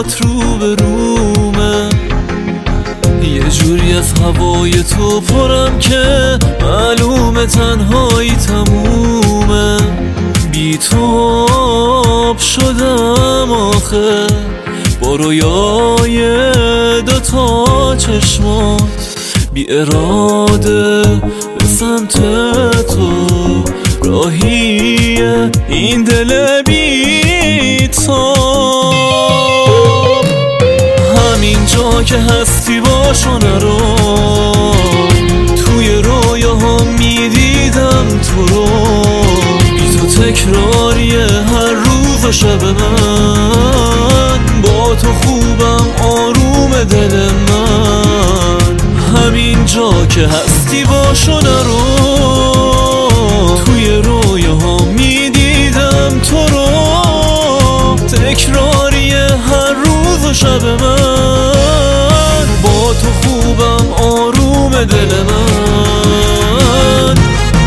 بات رو به رومه، یه جوری از هوای تو پرم که معلومه تنهایی تمومه. بی تو آب شدم آخه با رویای دوتا چشمات، بی اراده به سمت تو راهیه این دل بی تو. همین جا که هستی باشو نرو، توی رویاها میدیدم تو رو، بی تو تکراریه هر روز و شب من، با تو خوبم آروم دل من. همین جا که هستی باشو نرو، توی رویاها میدیدم تو رو، تکراریه هر روز و شب من، با تو خوبم آروم دل من.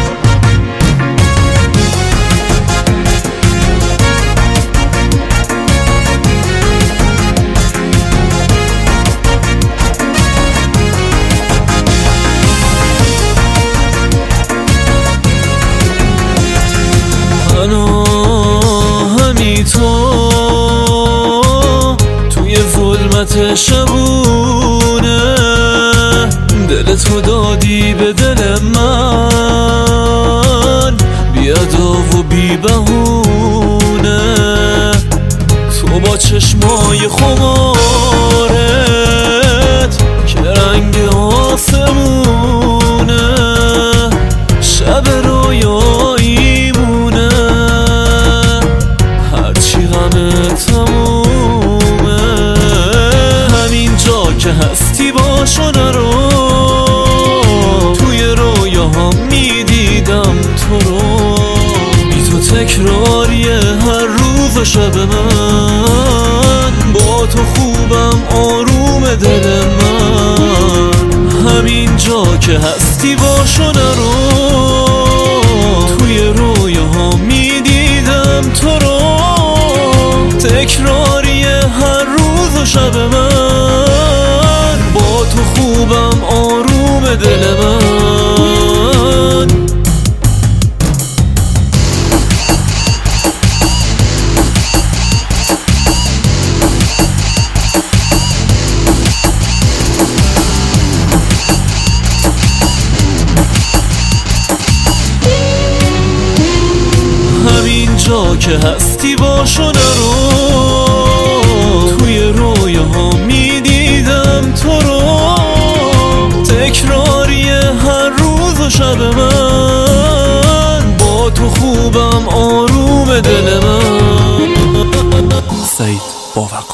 تو توی ظلمت شبونه، دل تو دادی به دل من، بی ادا و بی بهونه. تو با چشمای خمارت که رنگ آسمونه، شب رویاییمونه، تمومه. همین جا که هستی باشو نرو، توی رویاها میدیدم تو رو، بی تو تکراریه هر روز و شب من، با تو خوبم آروم دل من. همین جا که هستی باشو نرو، توی رویاها میدیدم تو رو، تکراریه هر روز و شب من، با تو خوبم آروم دل من. همین جا که هستی باشو نرو، توی رویاها میدیدم تو رو، تکراریه هر روز و شب من، با تو خوبم آروم دل من. سعید باور